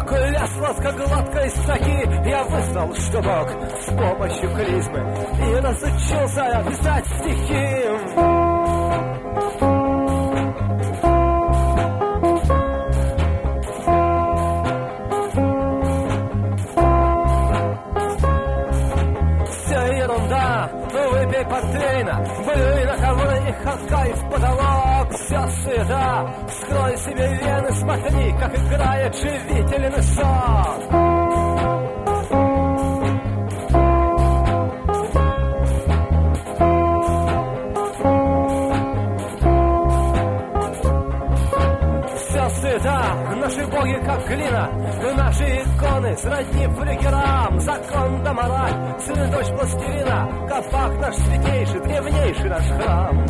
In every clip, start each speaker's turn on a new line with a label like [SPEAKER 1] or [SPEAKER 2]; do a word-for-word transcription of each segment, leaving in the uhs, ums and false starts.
[SPEAKER 1] как лес гладкой строки, я вызнал, что Бог с помощью клизмы и разучился писать стихи. Все ерунда, выпей портвейна, блюй на ковры и хакай в потолок. Все суета, вскрой себе вены, смотри, как играет живительный сок. Наши боги как глина, наши иконы сродни флюгерам. Закон да мораль, сын и дочь пластилина, кабак наш святейший, древнейший наш храм.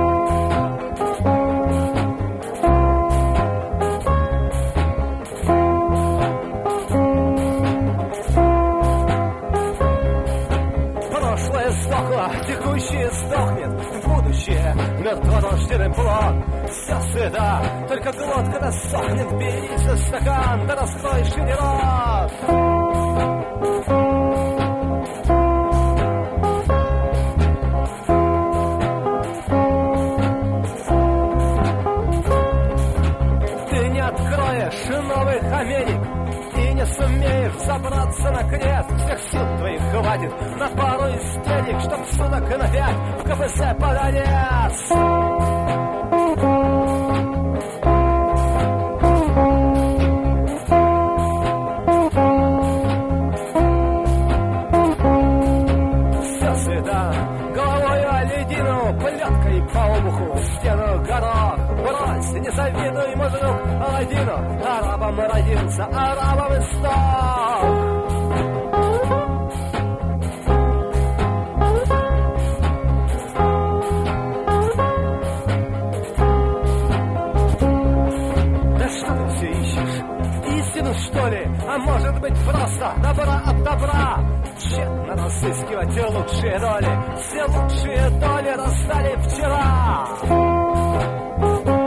[SPEAKER 1] Прошлое сдохло, текущее сдохнет, будущее мертворожденный плод. Вся среда, только глотка да сохнет, бери за стакан, да раскрой шире рот. Ты не откроешь новых Америк и не сумеешь забраться на крест. Всех сил твоих хватит на пару истерик, чтоб суток на пять в ка пэ зэ под арест. Плеткой по обуху в стену горох. Брось, не завидуй, мой друг, Аладдину. Арабом родился, арабом и стал. Да что ты все ищешь? Истину, что ли? А может быть, просто добра от добра? Тщетно разыскивать лучшие доли. Все лучшие доли раздали вчера.